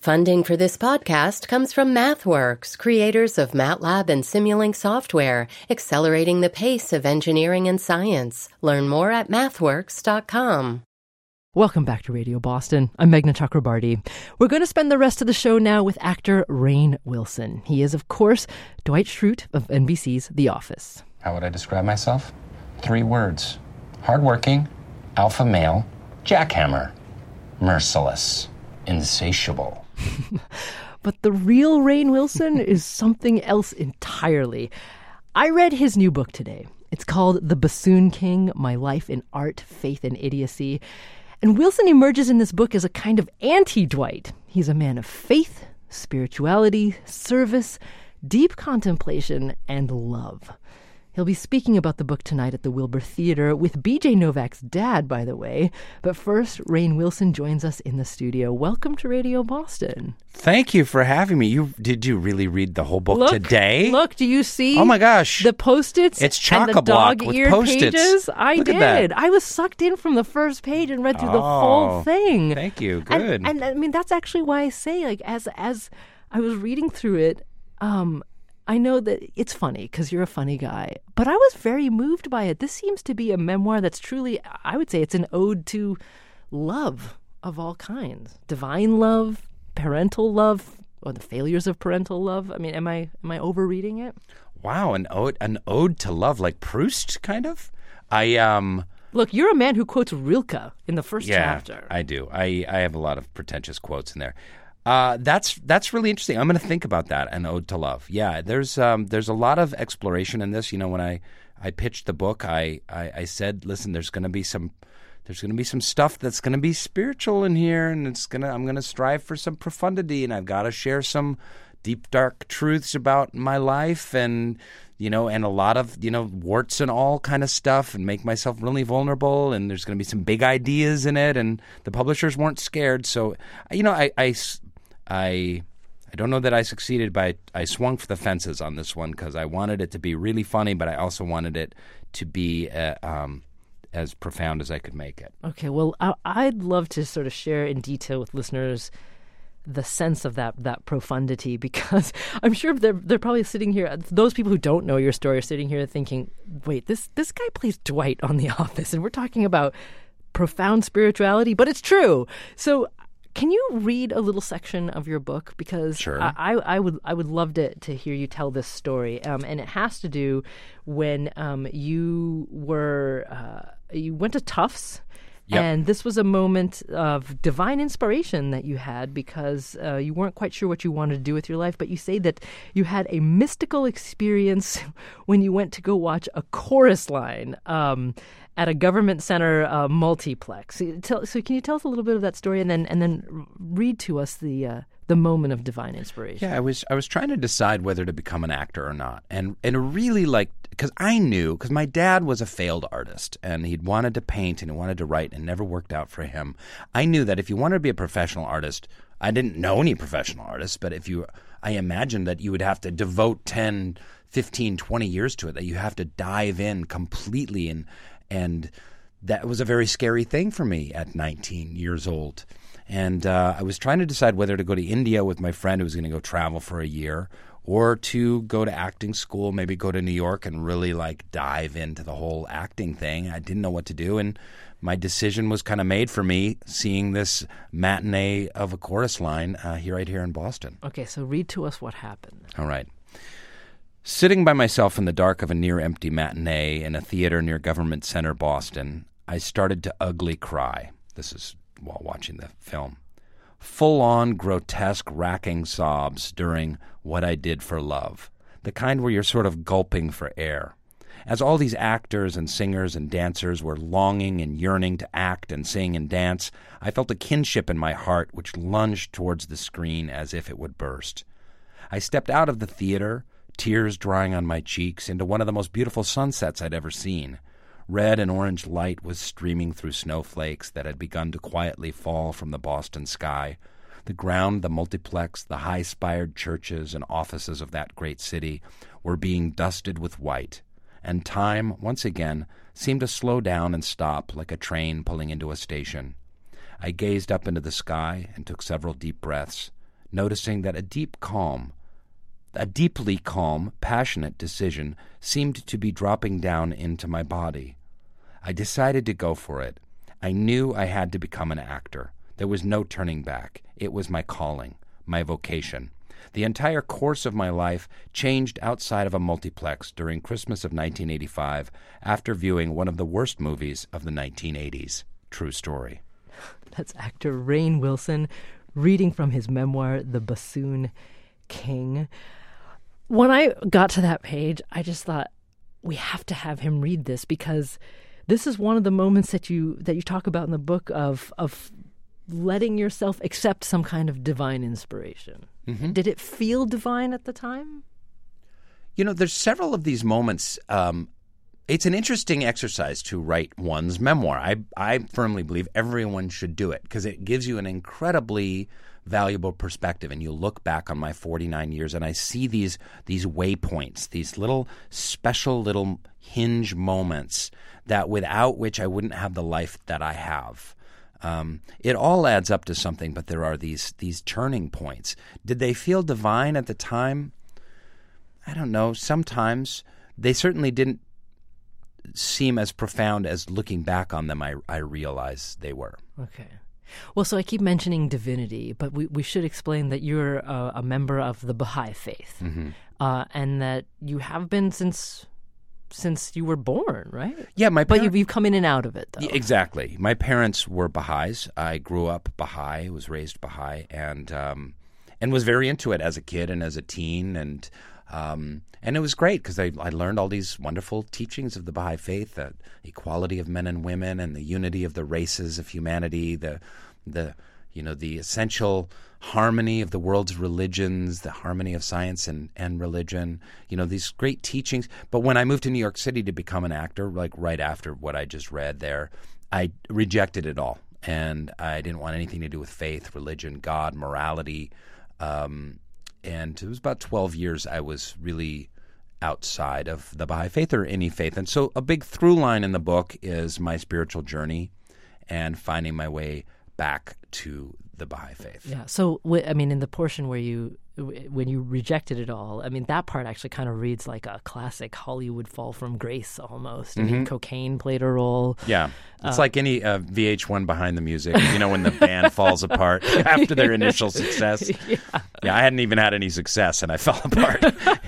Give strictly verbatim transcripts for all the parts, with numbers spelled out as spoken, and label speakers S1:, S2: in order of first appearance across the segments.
S1: Funding for this podcast comes from MathWorks, creators of MATLAB and Simulink software, accelerating the pace of engineering and science. Learn more at mathworks dot com.
S2: Welcome back to Radio Boston. I'm Meghna Chakrabarty. We're going to spend the rest of the show now with actor Rainn Wilson. He is, of course, Dwight Schrute of N B C's The Office.
S3: How would I describe myself? Three words. Hardworking, alpha male, jackhammer, merciless, insatiable.
S2: But the real Rainn Wilson is something else entirely. I read his new book today. It's called The Bassoon King, My Life in Art, Faith, and Idiocy. And Wilson emerges in this book as a kind of anti-Dwight. He's a man of faith, spirituality, service, deep contemplation, and love. He'll be speaking about the book tonight at the Wilbur Theater with B J Novak's dad, by the way. But first, Rainn Wilson joins us in the studio. Welcome to Radio Boston.
S4: Thank you for having me. You Did you really read the whole book
S2: look,
S4: today?
S2: Look, do you see?
S4: Oh my gosh.
S2: The Post-its
S4: it's
S2: and the
S4: chock-a-block
S2: dog-eared
S4: with Post-its.
S2: pages? I
S4: look
S2: did.
S4: At that.
S2: I was sucked in from the first page and read through
S4: oh,
S2: the whole thing.
S4: Thank you. Good.
S2: And, and I mean, that's actually why I say, like, as as I was reading through it, um, I know that it's funny because you're a funny guy, but I was very moved by it. This seems to be a memoir that's truly, I would say it's an ode to love of all kinds. Divine love, parental love, or the failures of parental love. I mean, am I am I overreading it?
S4: Wow, an ode an ode to love, like Proust, kind of? I um
S2: Look, you're a man who quotes Rilke in the first
S4: yeah,
S2: chapter.
S4: I do. I, I have a lot of pretentious quotes in there. Uh, that's that's really interesting. I'm going to think about that, an ode to love. Yeah, there's um, there's a lot of exploration in this. You know, when I, I pitched the book, I, I, I said, listen, there's going to be some there's going to be some stuff that's going to be spiritual in here, and it's gonna I'm going to strive for some profundity, and I've got to share some deep, dark truths about my life, and you know, and a lot of you know warts and all kind of stuff, and make myself really vulnerable. And there's going to be some big ideas in it, and the publishers weren't scared. So, you know, I. I I I don't know that I succeeded, but I, I swung for the fences on this one because I wanted it to be really funny, but I also wanted it to be uh, um, as profound as I could make it.
S2: Okay, well, I, I'd love to sort of share in detail with listeners the sense of that that profundity, because I'm sure they're they're probably sitting here. Those people who don't know your story are sitting here thinking, "Wait, this this guy plays Dwight on The Office, and we're talking about profound spirituality," but it's true. So. Can you read a little section of your book? Because
S4: sure.
S2: I, I, I would I would love to, to hear you tell this story, um, and it has to do when um, you were uh, you went to Tufts,
S4: yep.
S2: and this was a moment of divine inspiration that you had because uh, you weren't quite sure what you wanted to do with your life, but you say that you had a mystical experience when you went to go watch a chorus line. Um, at a government center uh, multiplex. So, tell, so can you tell us a little bit of that story and then and then read to us the uh, the moment of divine inspiration?
S4: Yeah, I was I was trying to decide whether to become an actor or not. And and really like, because I knew, because my dad was a failed artist and he'd wanted to paint and he wanted to write and it never worked out for him. I knew that if you wanted to be a professional artist, I didn't know any professional artists, but if you, I imagined that you would have to devote ten, fifteen, twenty years to it, that you have to dive in completely and And that was a very scary thing for me at nineteen years old. And uh, I was trying to decide whether to go to India with my friend who was going to go travel for a year or to go to acting school, maybe go to New York and really like dive into the whole acting thing. I didn't know what to do. And my decision was kind of made for me seeing this matinee of a chorus line uh, here right here in Boston.
S2: Okay, so read to us what happened.
S4: All right. Sitting by myself in the dark of a near-empty matinee in a theater near Government Center, Boston, I started to ugly cry. This is while watching the film. Full-on, grotesque, racking sobs during What I Did for Love, the kind where you're sort of gulping for air. As all these actors and singers and dancers were longing and yearning to act and sing and dance, I felt a kinship in my heart which lunged towards the screen as if it would burst. I stepped out of the theater, tears drying on my cheeks, into one of the most beautiful sunsets I'd ever seen. Red and orange light was streaming through snowflakes that had begun to quietly fall from the Boston sky. The ground, the multiplex, the high-spired churches and offices of that great city were being dusted with white, and time, once again, seemed to slow down and stop like a train pulling into a station. I gazed up into the sky and took several deep breaths, noticing that a deep calm, a deeply calm, passionate decision seemed to be dropping down into my body. I decided to go for it. I knew I had to become an actor. There was no turning back. It was my calling, my vocation. The entire course of my life changed outside of a multiplex during Christmas of nineteen eighty-five after viewing one of the worst movies of the nineteen eighties. True story.
S2: That's actor Rainn Wilson reading from his memoir, The Bassoon King. When I got to that page, I just thought, we have to have him read this, because this is one of the moments that you that you talk about in the book of of letting yourself accept some kind of divine inspiration. Mm-hmm. Did it feel divine at the time?
S4: You know, there's several of these moments. Um, it's an interesting exercise to write one's memoir. I I firmly believe everyone should do it because it gives you an incredibly valuable perspective. And you look back on my forty-nine years and I see these these waypoints, these little special little hinge moments that without which I wouldn't have the life that I have. Um, it all adds up to something, but there are these these turning points. Did they feel divine at the time? I don't know. Sometimes. They certainly didn't seem as profound as looking back on them I, I realize they were.
S2: Okay. Well, so I keep mentioning divinity, but we, we should explain that you're a, a member of the Baha'i faith, mm-hmm. uh, and that you have been since since you were born, right?
S4: Yeah, my
S2: but
S4: par-
S2: you've, you've come in and out of it, though.
S4: Yeah, exactly. My parents were Baha'is. I grew up Baha'i, was raised Baha'i, and um, and was very into it as a kid and as a teen, and um, and it was great because I, I learned all these wonderful teachings of the Baha'i faith, the equality of men and women, and the unity of the races of humanity, the the you know the essential harmony of the world's religions, the harmony of science and, and religion, you know, these great teachings. But when I moved to New York City to become an actor, like right after what I just read there, I rejected it all. And I didn't want anything to do with faith, religion, God, morality. Um, and it was about twelve years I was really outside of the Baha'i faith or any faith. And so a big through line in the book is my spiritual journey and finding my way back to the Baha'i faith.
S2: Yeah. So, I mean, in the portion where you, when you rejected it all, I mean, that part actually kind of reads like a classic Hollywood fall from grace almost. I mm-hmm. mean, cocaine played a role.
S4: Yeah. It's uh, like any uh, V H one Behind the Music, you know, when the band falls apart after their initial success. Yeah. yeah, I hadn't even had any success and I fell apart.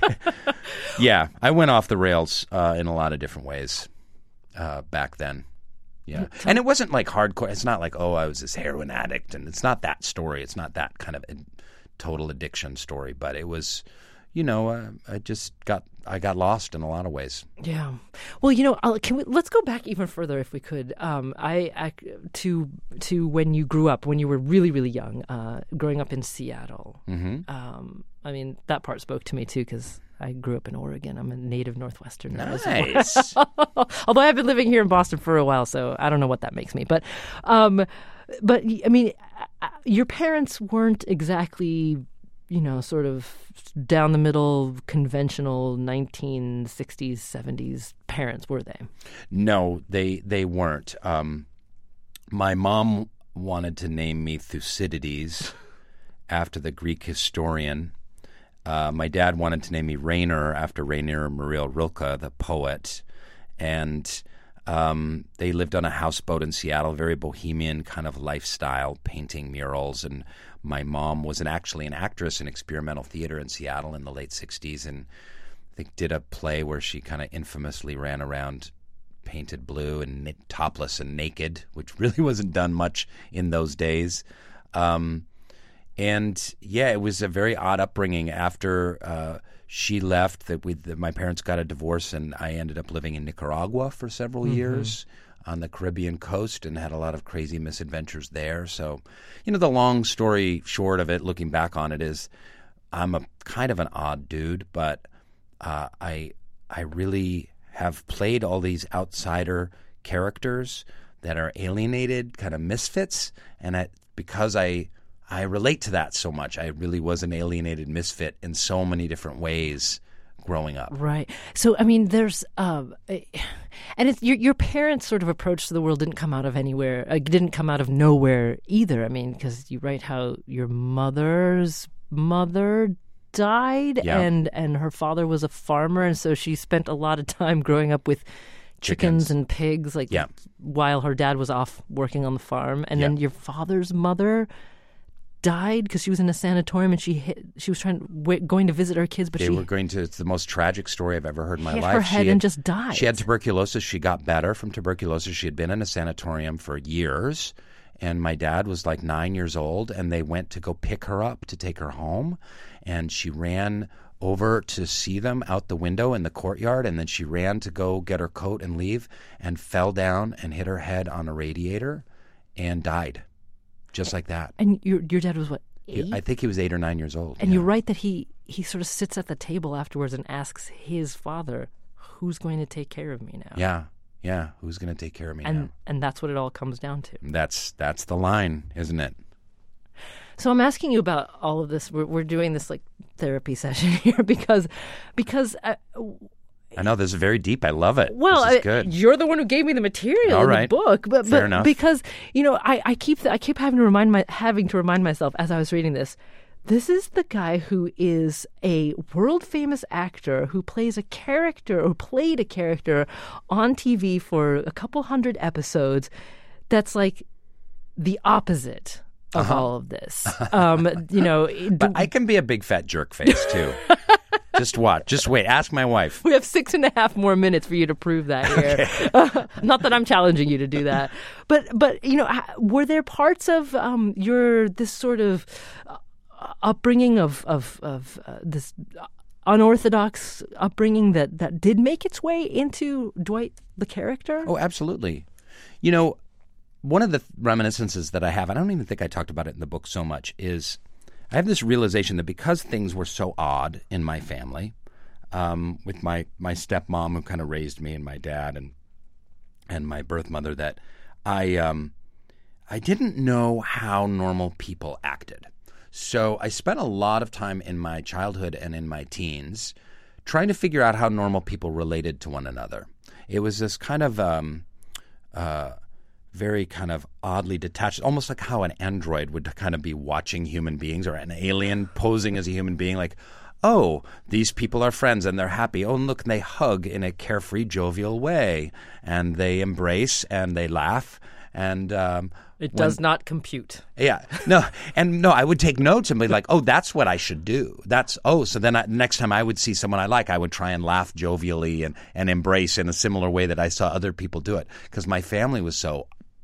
S4: Yeah, I went off the rails uh, in a lot of different ways uh, back then. Yeah. And it wasn't like hardcore. It's not like, oh, I was this heroin addict. And it's not that story. It's not that kind of a total addiction story. But it was, you know, uh, I just got, I got lost in a lot of ways.
S2: Yeah. Well, you know, I'll, can we, let's go back even further if we could. Um, I, I to to when you grew up, when you were really, really young, uh, growing up in Seattle. Mm-hmm. Um, I mean, that part spoke to me too because I grew up in Oregon. I'm a native Northwesterner.
S4: Nice.
S2: Well. Although I've been living here in Boston for a while, so I don't know what that makes me. But, um, but I mean, your parents weren't exactly, you know, sort of down the middle, conventional nineteen sixties, seventies parents, were they?
S4: No, they they weren't. Um, my mom wanted to name me Thucydides after the Greek historian. Uh, my dad wanted to name me Rainer after Rainer Maria Rilke, the poet. And um, they lived on a houseboat in Seattle, very bohemian kind of lifestyle, painting murals. And my mom was an, actually an actress in experimental theater in Seattle in the late sixties, and I think did a play where she kind of infamously ran around painted blue and topless and naked, which really wasn't done much in those days. Um And yeah, it was a very odd upbringing. After uh, she left, that we, that my parents got a divorce, and I ended up living in Nicaragua for several mm-hmm. years on the Caribbean coast, and had a lot of crazy misadventures there. So, you know, the long story short of it, looking back on it, is I'm a kind of an odd dude, but uh, I I really have played all these outsider characters that are alienated, kind of misfits, and I, because I. I relate to that so much. I really was an alienated misfit in so many different ways growing up.
S2: Right. So, I mean, there's, um, and it's, your your parents' sort of approach to the world didn't come out of anywhere, uh, didn't come out of nowhere either. I mean, because you write how your mother's mother died,
S4: Yeah.
S2: and and her father was a farmer, and so she spent a lot of time growing up with chickens,
S4: Chickens.
S2: and pigs, like
S4: Yeah.
S2: while her dad was off working on the farm. And
S4: Yeah.
S2: then your father's mother died because she was in a sanatorium, and she hit, she was trying w- going to visit her kids, but
S4: They
S2: she
S4: were going to, it's the most tragic story I've ever heard in my
S2: hit
S4: life.
S2: her head
S4: She
S2: and
S4: had-
S2: just died.
S4: She had tuberculosis. She got better from tuberculosis. She had been in a sanatorium for years. And my dad was like nine years old, and they went to go pick her up to take her home. And she ran over to see them out the window in the courtyard, and then she ran to go get her coat and leave and fell down and hit her head on a radiator and died. Just like that.
S2: And your your dad was what, eight?
S4: I think he was eight or nine years old.
S2: And
S4: yeah.
S2: you're right that he, he sort of sits at the table afterwards and asks his father, who's going to take care of me now?
S4: Yeah, yeah. Who's going to take care of me
S2: And
S4: now?
S2: and that's what it all comes down to.
S4: That's that's the line, isn't it?
S2: So I'm asking you about all of this. We're, we're doing this like therapy session here because because uh,
S4: I know this is very deep. I love it.
S2: well,
S4: this is
S2: I-
S4: good.
S2: you're the one who gave me the material
S4: All
S2: in
S4: right.
S2: the book, but,
S4: Fair
S2: but
S4: enough.
S2: because you know I, I keep I keep having to remind my having to remind myself as I was reading this. This is the guy who is a world famous actor who plays a character or played a character on T V for a couple hundred episodes. That's like the opposite of
S4: Uh-huh.
S2: all of this. Um, you know,
S4: But I can be a big fat jerk face too. Just watch. Just wait. Ask my wife.
S2: we have six and a half more minutes for you to prove that here. Uh, not that I'm challenging you to do that, but but you know, ha- were there parts of um, your this sort of uh, upbringing of of of uh, this unorthodox upbringing that that did make its way into Dwight the character?
S4: Oh, absolutely. You know, one of the reminiscences that I have, I don't even think I talked about it in the book so much, is I have this realization that because things were so odd in my family, um, with my, my stepmom who kind of raised me and my dad and and my birth mother, that I um, I didn't know how normal people acted. So I spent a lot of time in my childhood and in my teens trying to figure out how normal people related to one another. It was this kind of um, uh, very kind of oddly detached, almost like how an android would kind of be watching human beings, or an alien posing as a human being, like, oh, these people are friends and they're happy. Oh, and look, and they hug in a carefree, jovial way, and they embrace and they laugh. And um,
S2: It
S4: when-
S2: does not compute.
S4: yeah, no, and no, I would take notes and be like, oh, that's what I should do. That's, oh, so then I, next time I would see someone I like, I would try and laugh jovially and, and embrace in a similar way that I saw other people do it. Because my family was so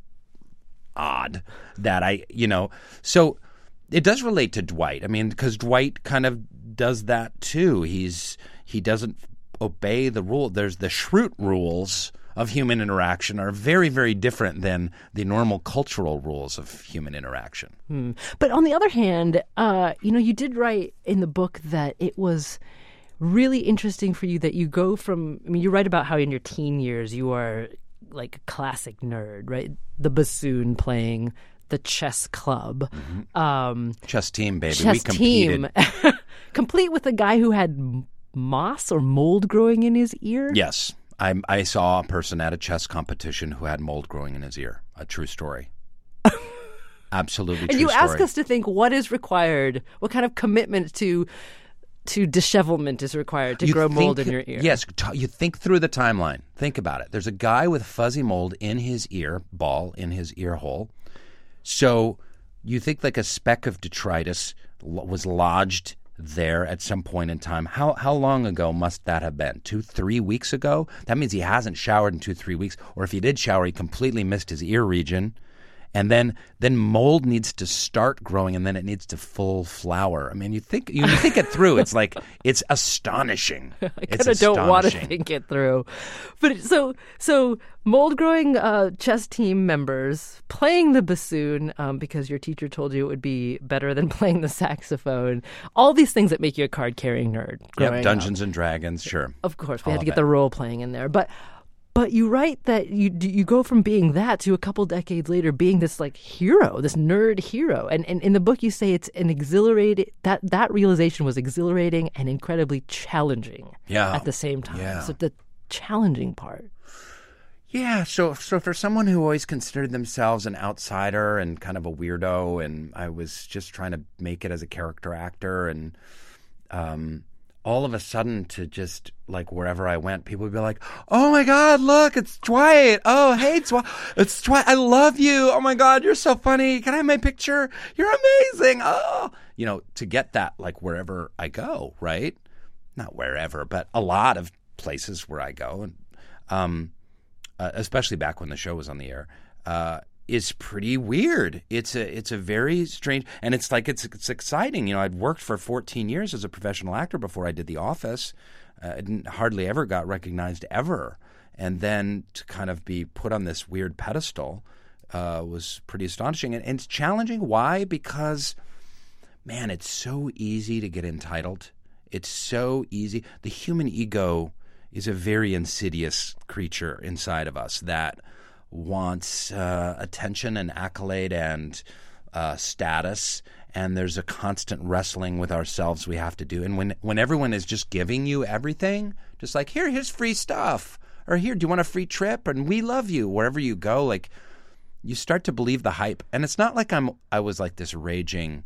S4: odd that I, you know, so it does relate to Dwight. I mean, because Dwight kind of does that too. He's, he doesn't obey the rule. There's the Schrute rules of human interaction are very, very different than the normal cultural rules of human interaction.
S2: Hmm. But on the other hand, uh, you know, you did write in the book that it was really interesting for you that you go from, I mean, you write about how in your teen years you are like a classic nerd, right? The bassoon playing, the chess club.
S4: Mm-hmm.
S2: Um,
S4: Chess team, baby.
S2: chess
S4: we competed.
S2: team. Complete with a guy who had m- moss or mold growing in his ear.
S4: Yes. I, I saw a person at a chess competition who had mold growing in his ear. A true story. Absolutely true
S2: And you
S4: story.
S2: ask us to think what is required, what kind of commitment to to dishevelment is required to
S4: You
S2: grow mold
S4: think-
S2: in your ear.
S4: Yes. T- you think through the timeline. Think about it. There's a guy with fuzzy mold in his ear, ball in his ear hole. So you think like a speck of detritus lo- was lodged there at some point in time. How how long ago must that have been? Two, three weeks ago? That means he hasn't showered in two, three weeks. Or if he did shower, he completely missed his ear region. And then then mold needs to start growing, and then it needs to full flower. I mean, you think you think it through. It's like it's astonishing.
S2: I
S4: It's
S2: kind of don't want to
S4: astonishing.
S2: think it through. But it- so so mold growing uh, chess team members playing the bassoon um, because your teacher told you it would be better than playing the saxophone. All these things that make you a card carrying nerd. growing
S4: Yep,
S2: up.
S4: Dungeons and Dragons, sure.
S2: Of course, we
S4: All
S2: had to
S4: of
S2: get
S4: it.
S2: the role playing in there. But But you write that you you go from being that to a couple decades later being this like hero, this nerd hero. And, and in the book you say it's an exhilarating, that, that realization was exhilarating and incredibly challenging
S4: Yeah.
S2: at the same time.
S4: Yeah.
S2: So the challenging part.
S4: Yeah, so so for someone who always considered themselves an outsider and kind of a weirdo, and I was just trying to make it as a character actor, and um, all of a sudden to just like wherever I went, people would be like, "Oh my God, look, it's Dwight! Oh, hey, Dwight, it's Dwight! I love you! Oh my God, you're so funny! Can I have my picture? You're amazing! Oh, you know, to get that like wherever I go, right? Not wherever, but a lot of places where I go, and um. Uh, especially back when the show was on the air, uh, is pretty weird. It's a it's a very strange, and it's like it's it's exciting. You know, I'd worked for fourteen years as a professional actor before I did The Office. Uh, I didn't, hardly ever got recognized ever, and then to kind of be put on this weird pedestal uh, was pretty astonishing, and, and it's challenging. Why? Because, man, it's so easy to get entitled. It's so easy. The human ego is a very insidious creature inside of us that wants uh, attention and accolade and uh, status, and there's a constant wrestling with ourselves we have to do. And when when everyone is just giving you everything, just like, here, here's free stuff, or here, do you want a free trip? And we love you wherever you go. Like, you start to believe the hype. And it's not like I'm I was like this raging,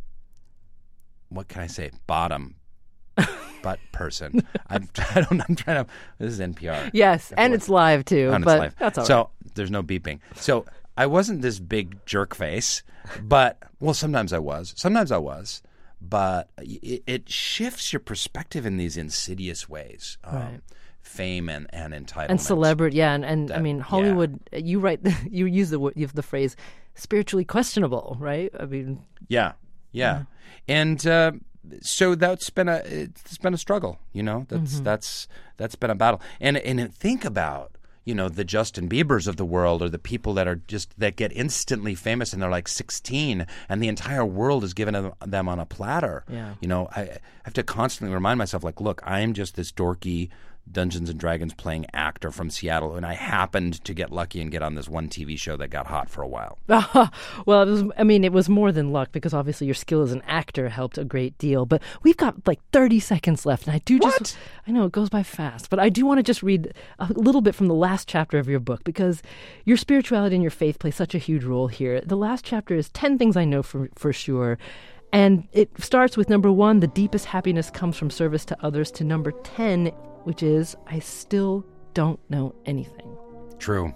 S4: what can I say, bottom butt person. I'm, I don't. I'm trying to. This is N P R.
S2: Yes, and it's live too.
S4: And
S2: but
S4: it's live.
S2: That's all right.
S4: So there's no beeping. So I wasn't this big jerk face, but well, sometimes I was. Sometimes I was. But it, it shifts your perspective in these insidious ways. Um,
S2: Right.
S4: Fame and, and entitlement.
S2: And celebrity, yeah, and, and
S4: That-
S2: I mean Hollywood. You write, you use the wo- you have the phrase spiritually questionable, right? I mean,
S4: Yeah, yeah, and uh, so that's been a it's been a struggle. You know, that's
S2: Mm-hmm.
S4: that's that's been a battle. And and think about, you know, the Justin Biebers of the world, or the people that are just that get instantly famous and they're like sixteen, and the entire world is given them- them on a platter.
S2: Yeah.
S4: You know, I, I have to constantly remind myself, like, look, I'm just this dorky Dungeons and Dragons playing actor from Seattle, and I happened to get lucky and get on this one T V show that got hot for a while.
S2: well, it was, I mean, it was more than luck because obviously your skill as an actor helped a great deal. But we've got like thirty seconds left, and I do just,
S4: What?
S2: I know it goes by fast, but I do want to just read a little bit from the last chapter of your book because your spirituality and your faith play such a huge role here. The last chapter is ten things I know for for sure. And it starts with number one, the deepest happiness comes from service to others, to number ten, which is, I still don't know anything.
S4: True.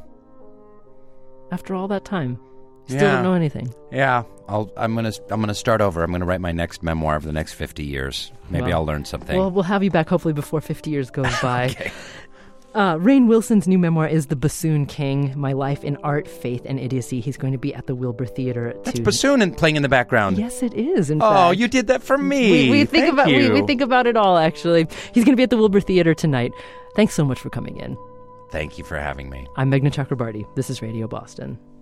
S2: After all that time, still
S4: Yeah.
S2: don't know anything.
S4: Yeah, I'll, I'm gonna I'm gonna start over. I'm gonna write my next memoir for the next fifty years. Maybe
S2: Well,
S4: I'll learn something.
S2: Well, we'll have you back hopefully before fifty years goes by.
S4: Okay.
S2: Uh, Rainn Wilson's new memoir is The Bassoon King, My Life in Art, Faith, and Idiocy. He's going to be at the Wilbur Theater.
S4: That's
S2: to...
S4: bassoon and playing in the background.
S2: Yes, it is, in
S4: Oh,
S2: fact.
S4: you did that for me.
S2: We, we think
S4: Thank
S2: about we,
S4: you.
S2: we think about it all, actually. He's going to be at the Wilbur Theater tonight. Thanks so much for coming in.
S4: Thank you for having me.
S2: I'm Meghna Chakrabarti. This is Radio Boston.